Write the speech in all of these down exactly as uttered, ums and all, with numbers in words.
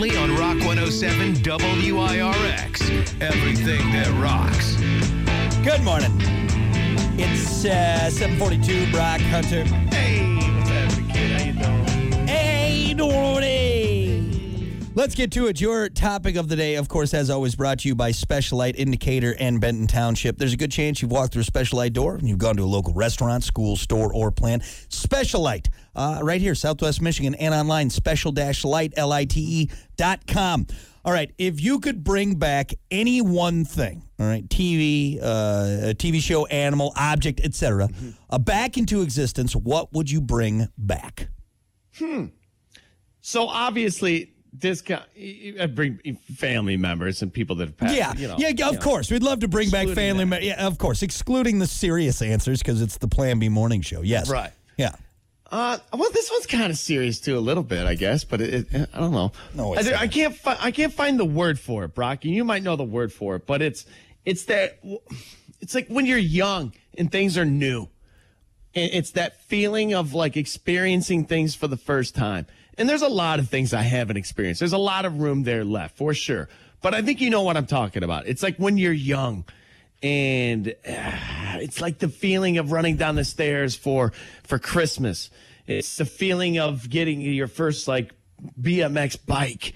only on Rock one oh seven W I R X. Everything that rocks. Good morning. It's uh, seven forty-two, Brock Hunter. Hey, what's happening, kid? How you doing? Hey, Dorothy. Let's get to it. Your topic of the day, of course, as always, brought to you by Special Light Indicator and Benton Township. There's a good chance you've walked through a Special Light door and you've gone to a local restaurant, school, store, or plant. Special Light, uh, right here, Southwest Michigan, and online, special light, L I T E dot com. All right, if you could bring back any one thing, all right, T V, uh, a T V show, animal, object, et cetera, mm-hmm. uh, back into existence, what would you bring back? Hmm. So obviously, this guy, I bring family members and people that have passed. Yeah, you know, yeah, of you know, course. We'd love to bring back family members. Yeah, of course, excluding the serious answers because it's the Plan B morning show. Yes, right. Yeah. Uh, well, this one's kind of serious too, a little bit, I guess, but it, it, I don't know. No, it's I, not. I can't. Fi- I can't find the word for it, Brock. And you might know the word for it, but it's it's that. It's like when you're young and things are new, and it's that feeling of like experiencing things for the first time. And there's a lot of things I haven't experienced. There's a lot of room there left for sure. But I think you know what I'm talking about. It's like when you're young. And uh, it's like the feeling of running down the stairs for for Christmas. It's the feeling of getting your first like B M X bike,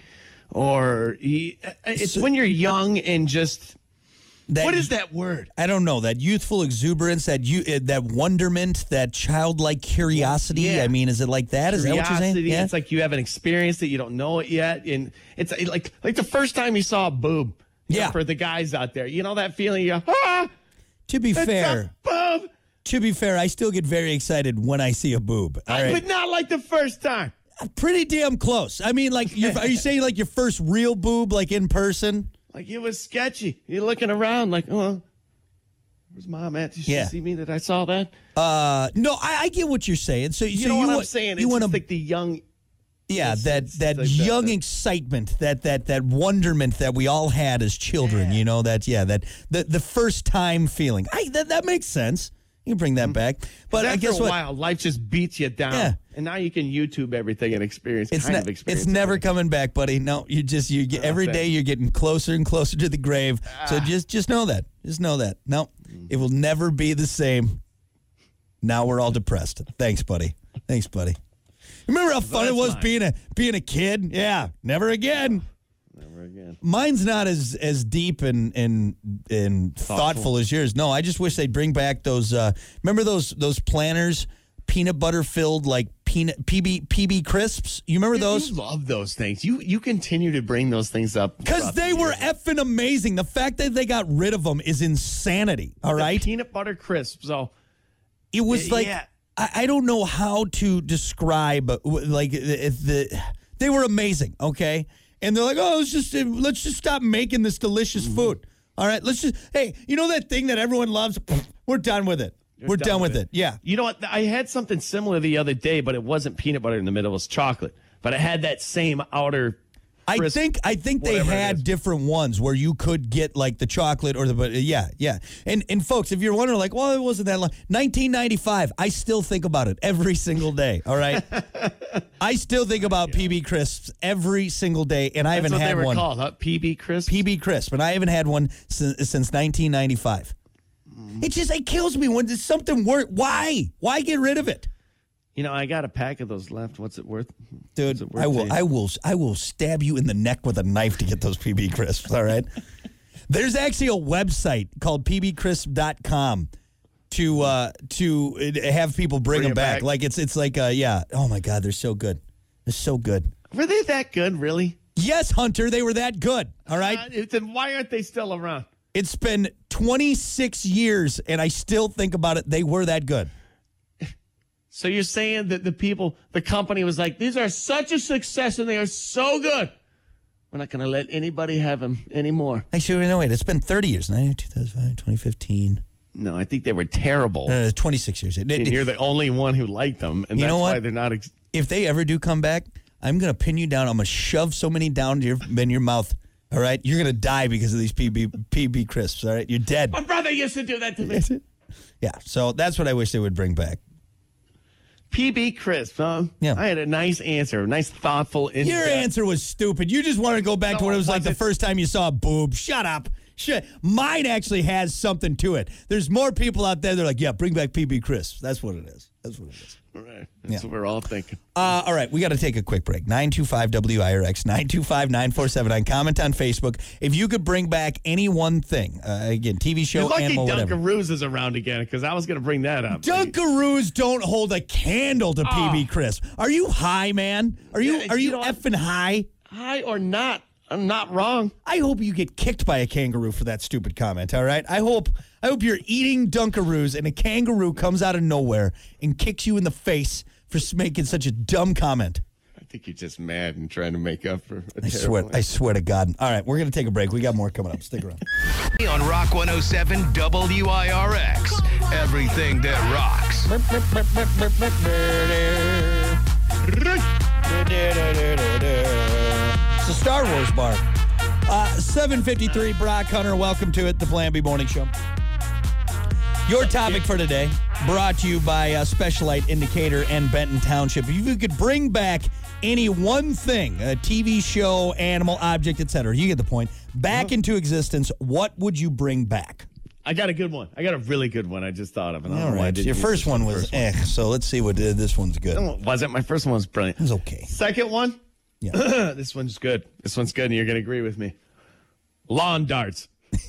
or it's so, when you're young and just that, what is that word? I don't know. That youthful exuberance, that you that wonderment, that childlike curiosity. Yeah. I mean, is it like that? Curiosity, is that what you're saying? Yeah. It's like you haven't experienced it, you don't know it yet, and it's like like the first time you saw a boob. Yeah, know, for the guys out there, you know that feeling. You ah, to be fair, boob. To be fair, I still get very excited when I see a boob. All right? But not like the first time. Pretty damn close. I mean, like, you're, are you saying like your first real boob, like in person? Like it was sketchy. You're looking around, like, oh, where's Mom at? Did she yeah. see me that I saw that? Uh, no, I, I get what you're saying. So you so know you what want, I'm saying? You it's want just to like the young. Yeah, it's, that it's that like young that. excitement, that that that wonderment that we all had as children. Yeah. You know that yeah, that the the first time feeling. I that that makes sense. You can bring that back, but I guess after a what? while, life just beats you down, Yeah. and now you can YouTube everything and experience. It's kind ne- of experience. It's never coming back, buddy. No, you just you get, every day you're getting closer and closer to the grave. Ah. So just just know that. Just know that. No, it will never be the same. Now we're all depressed. Thanks, buddy. Thanks, buddy. Remember how fun it was mine. being a being a kid? Yeah, never again. Never again. Mine's not as as deep and and and thoughtful, thoughtful as yours. No, I just wish they'd bring back those. Uh, remember those those planters, peanut butter filled like peanut P B P B crisps. You remember Dude, those? You love those things. You you continue to bring those things up because they the were years. effing amazing. The fact that they got rid of them is insanity. All the right, peanut butter crisps. So it was uh, like. Yeah. I don't know how to describe like the, the they were amazing, okay? And they're like, oh, let's just let's just stop making this delicious Mm-hmm. food. All right, let's just hey, you know that thing that everyone loves? We're done with it. You're we're done, done with it. it. Yeah. You know what? I had something similar the other day, but it wasn't peanut butter in the middle. It was chocolate. But it had that same outer. I crisp, think I think they had different ones where you could get like the chocolate or the but yeah yeah and and folks, if you're wondering like, well, it wasn't that long. nineteen ninety-five, I still think about it every single day. All right, I still think about yeah. P B crisps every single day, and I That's haven't what had they were one. Called, huh? P B crisp. P B crisp, and I haven't had one since, since nineteen ninety-five. Mm. It just it kills me when there's something worth. Why? Why get rid of it? You know, I got a pack of those left. What's it worth? Dude, it worth I will I will I will stab you in the neck with a knife to get those P B crisps, all right? There's actually a website called P B crisp dot com to uh to have people bring, bring them back. back. Like it's it's like uh yeah, oh my god, they're so good. They're so good. Were they that good, really? Yes, Hunter, they were that good. All right? Uh, then why aren't they still around? It's been twenty-six years and I still think about it. They were that good. So you're saying that the people, the company was like, these are such a success and they are so good. We're not going to let anybody have them anymore. Actually, no, wait. It's been thirty years. two thousand five, twenty fifteen No, I think they were terrible. Uh, twenty-six years. And you're the only one who liked them. And you that's know what? why they're not. Ex- if they ever do come back, I'm going to pin you down. I'm going to shove so many down to your, in your mouth. All right? You're going to die because of these P B, P B crisps. All right? You're dead. My brother used to do that to me. Yeah. So that's what I wish they would bring back. P B crisp, huh? Yeah. I had a nice answer, nice, thoughtful. In Your answer was stupid. You just wanted to go back No, to what it was it like the wasn't. first time you saw a boob. Shut up. Shit. Mine actually has something to it. There's more people out there. They're like, yeah, bring back P B crisps. That's what it is. That's what it is. Right. That's Yeah. what we're all thinking. Uh, all right, we got to take a quick break. nine two five W I R X, nine two five, nine four seven nine. Comment on Facebook. If you could bring back any one thing, uh, again, T V show, You're lucky animal, whatever. Dunkaroos is around again because I was going to bring that up. Dunkaroos don't hold a candle to P B Crisp. Are you high, man? Are you Yeah, are you you know, effing high? High or not, I'm not wrong. I hope you get kicked by a kangaroo for that stupid comment, all right? I hope I hope you're eating Dunkaroos and a kangaroo comes out of nowhere and kicks you in the face for making such a dumb comment. I think you're just mad and trying to make up for a I swear, I swear to God. All right, we're going to take a break. We got more coming up. Stick around. On Rock one oh seven W I R X. Everything that rocks. It's a Star Wars bar. Uh, seven fifty-three, Brock Hunter. Welcome to it, the Plan B Morning Show. Your topic for today, brought to you by uh, Specialite Indicator and Benton Township. If you could bring back any one thing, a T V show, animal, object, et cetera, you get the point, back into existence, what would you bring back? I got a good one. I got a really good one I just thought of. And I don't All know why I right, didn't your use first this one the was first eh, so let's see what uh, this one's good. No, it wasn't. My first one was brilliant. It was okay. Second one, Yeah. this one's good. This one's good, and you're going to agree with me. Lawn darts.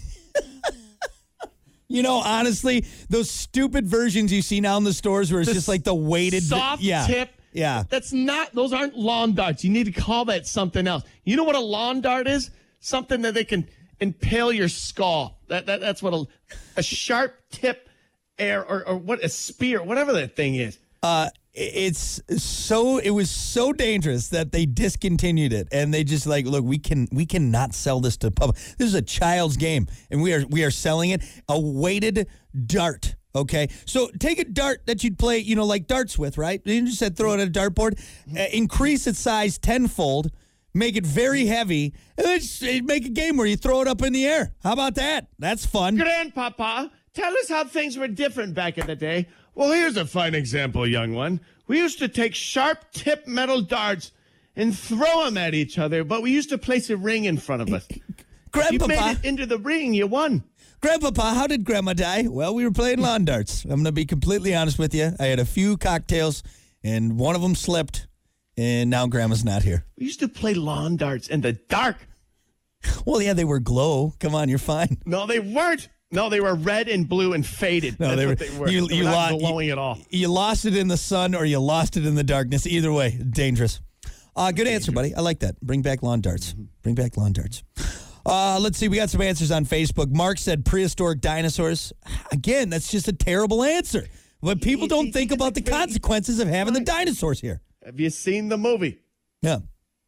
You know, honestly, those stupid versions you see now in the stores where it's The just like the weighted soft yeah. tip. Yeah. That's not, those aren't lawn darts. You need to call that something else. You know what a lawn dart is? Something that they can impale your skull. That, that That's what a, a sharp tip air or, or what, a spear, whatever that thing is. Uh, it's so it was so dangerous that they discontinued it, and they just like, look, we can we cannot sell this to public. This is a child's game, and we are we are selling it a weighted dart. Okay, so take a dart that you'd play, you know, like darts with, right? You just said throw it at a dartboard, uh, increase its size tenfold, make it very heavy, and then just make a game where you throw it up in the air. How about that? That's fun. Grandpapa, tell us how things were different back in the day. Well, here's a fine example, young one. We used to take sharp tip metal darts and throw them at each other, but we used to place a ring in front of us. You Grandpapa, made it into the ring, you won. Grandpapa, how did Grandma die? Well, we were playing lawn darts. I'm going to be completely honest with you. I had a few cocktails, and one of them slipped, and now Grandma's not here. We used to play lawn darts in the dark. Well, yeah, they were glow. Come on, you're fine. No, they weren't. No, they were red and blue and faded. No, That's they were. what they were. You, They you, were not lo- glowing you, at all. You lost it in the sun, or you lost it in the darkness. Either way, dangerous. Uh, good answer, buddy. I like that. Bring back lawn darts. Bring back lawn darts. Uh, let's see. We got some answers on Facebook. Mark said prehistoric dinosaurs. Again, that's just a terrible answer. But people don't think about the consequences of having the dinosaurs here. Have you seen the movie? Yeah.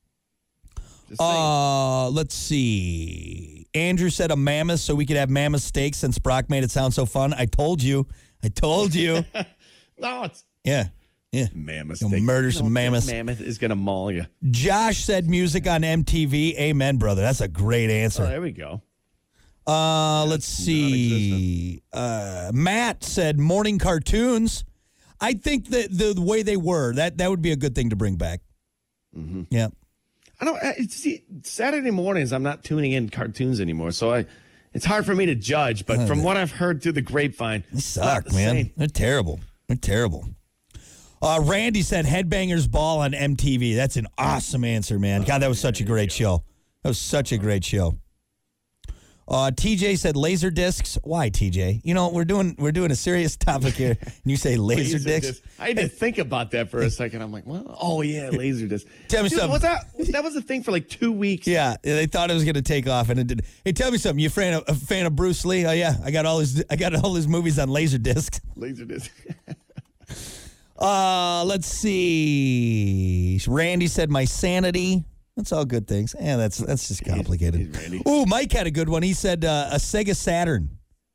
Just saying. Uh, let's see. Andrew said a mammoth so we could have mammoth steaks since Brock made it sound so fun. I told you. I told you. no, it's Yeah. Yeah. mammoth. You'll steak. murder some No, mammoths. Mammoth is going to maul you. Josh said music on M T V. Amen, brother. That's a great Oh, answer. there we go. Uh, let's see. Uh, Matt said morning cartoons. I think that the, the way they were, that, that would be a good thing to bring back. Mm-hmm. Yeah. I don't I- see Saturday mornings. I'm not tuning in cartoons anymore, so I. It's hard for me to judge. But from what I've heard through the grapevine, They not suck, the man. same. They're terrible. They're terrible. Uh, Randy said Headbangers Ball on M T V. That's an awesome answer, man. God, that was such a great show. That was such a great show. Uh, T J said laser discs. Why, T J? You know, we're doing we're doing a serious topic here, and you say laser, Laser discs. disc. I had to think about that for a second. I'm like, well, oh yeah, laser disc. Tell me Dude, something. Was that that was a thing for like two weeks? Yeah, they thought it was going to take off, and it did. Hey, tell me something. You a fan of, a fan of Bruce Lee? Oh yeah, I got all his I got all his movies on laser discs. Laser disc. Uh, let's see. Randy said my sanity. That's all good things. Yeah, that's that's just complicated. He's Randy. Ooh, Mike had a good one. He said uh, a Sega Saturn.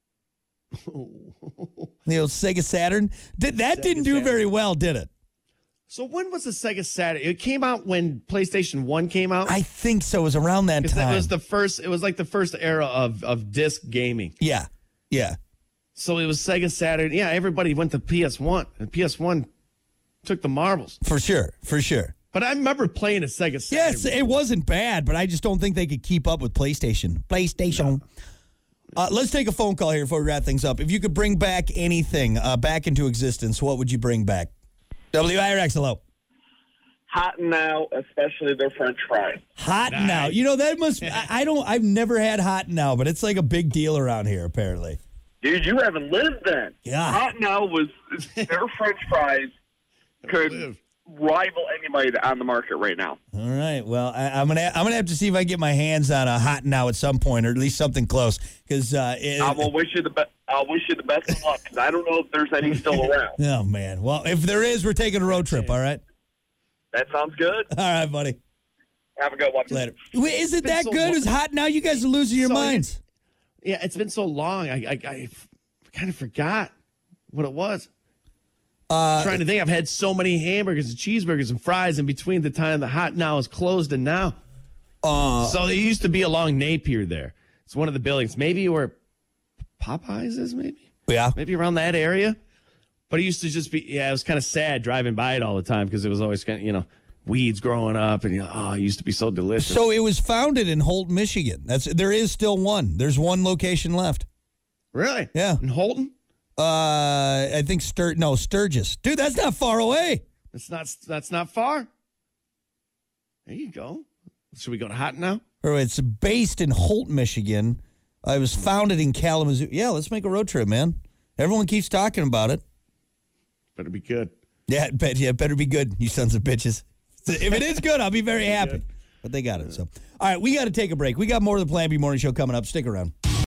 The old Sega Saturn. Did that didn't do Saturn. very well, did it? So when was the Sega Saturn? It came out when PlayStation One came out. I think so. It was around that 'Cause time. that was the first. It was like the first era of of disc gaming. yeah, yeah. So it was Sega Saturn. Yeah, everybody went to P S one. And P S one took the marbles. For sure, for sure. But I remember playing a Sega Saturn. Yes, it wasn't bad, but I just don't think they could keep up with PlayStation. PlayStation. Uh, let's take a phone call here before we wrap things up. If you could bring back anything uh, back into existence, what would you bring back? W I R X, hello. Hot Now, especially their French fries. Hot Nice. Now. You know, that must, I, I don't, I've never had Hot Now, but it's like a big deal around here, apparently. Dude, you haven't lived then. Yeah. Hot Now was, their French fries could live. rival anybody on the market right now. All right. Well, I, I'm gonna I'm gonna have to see if I can get my hands on a Hot Now at some point, or at least something close. Because uh, it- I will wish you the best. I'll wish you the best of luck because I don't know if there's any still around. oh man. Well, if there is, we're taking a road trip. All right. That sounds good. All right, buddy. Have a good one. Later. Wait, is it been that so good? long. Is Hot Now? You guys are losing your So- minds. Yeah, it's been so long. I, I, I kind of forgot what it was. Uh, trying to think. I've had so many hamburgers and cheeseburgers and fries in between the time the Hot Now is closed and now. uh, So there used to be along Napier there. It's one of the buildings. Maybe where Popeyes is, maybe? yeah. Maybe around that area. But it used to just be, yeah, it was kind of sad driving by it all the time because it was always kind of, you know, weeds growing up. And, you know, oh, it used to be so delicious. So it was founded in Holt, Michigan. That's there is still one. There's one location left. Really? Yeah. In Holton? Uh, I think Stur no Sturgis. Dude, that's not far away. That's not, that's not far. There you go. Should we go to Hot Now? Or it's based in Holt, Michigan. Uh, it was founded in Kalamazoo. Yeah, let's make a road trip, man. Everyone keeps talking about it. Better be good. Yeah, it bet, yeah, it better be good, you sons of bitches. If it is good, I'll be very happy. But they got it. So, all right, we got to take a break. We got more of the Plan B Morning Show coming up. Stick around.